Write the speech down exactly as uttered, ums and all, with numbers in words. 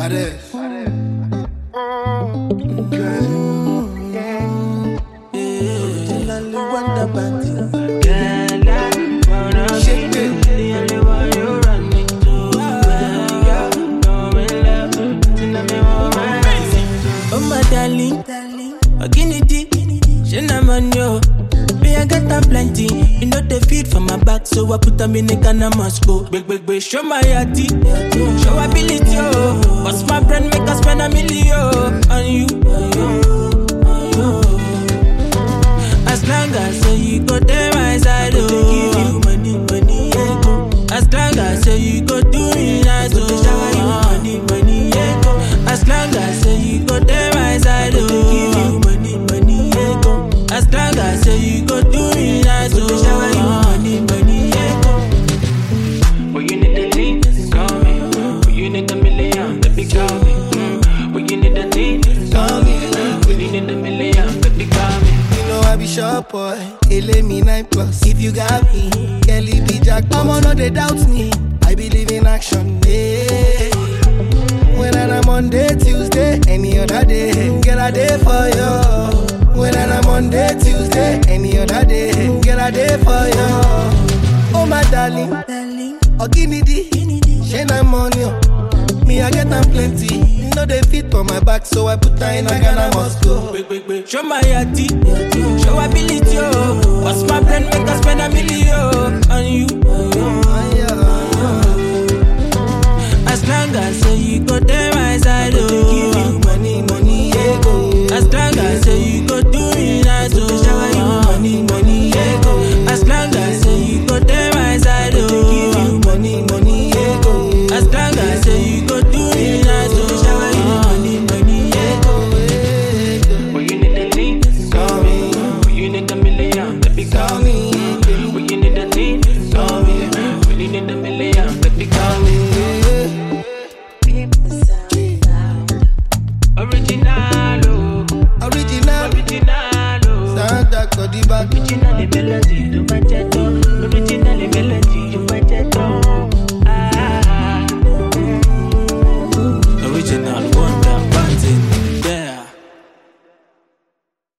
Pares. Originally Wonder Bandy. Girl, I wanna Shake be it. the only one you run me to. Girl, come in love, tonight me want my Oh my darling, darling, oh guinea dee, she na man yo. Me I get them plenty, you know they feed for my back, so I put them in the can of Moscow. Big big big, show my yati, show ability oh. Bust my brain make us spend a million on you. As long as say you go there my side, oh, give you money, money, yeah, go. As long as say you go do me nice, oh, shower you money, money, yeah, go. As long as say you go there my side, oh, give you money, money, yeah, go. As long as say you go do me nice, oh, shower you money, money, yeah, go. When you need the lean, call me. When you need a million, baby, call me. Mm. When you need the lean, call me. When you need a million, baby, call me. You know I be sharp boy, ele me nine plus. If you got me, Kelly be Jack. I'ma know they doubt me. I believe in action, yeah. When I'm Monday, Tuesday, any other day, get a day for you. When I'm Monday, Tuesday, any other day, get a day for you. Oh my darling, Darling, oh guinea dee, she na money. Me I get them plenty. You know they fit for my back, so I put her in a Ghana Moscow. big big big, show my yati, show ability oh. Bust my brain make us spend a million on you. As long as say you go there my side, oh, give you money, money, yeah, go. As long as say you go do me nice, oh, shower you money, money, yeah, go. As long as say you go there my side, oh, give you money, money, yeah, go. As long as say you go do me nice, oh, shower you money, money, yeah, go. When you need the lean, call me. When you need a million, baby, call me. When you need the lean, call me. When you need a million, baby, call me. Original, oh. Original, Original, oh. Santa Codiba. Original, the melody, don't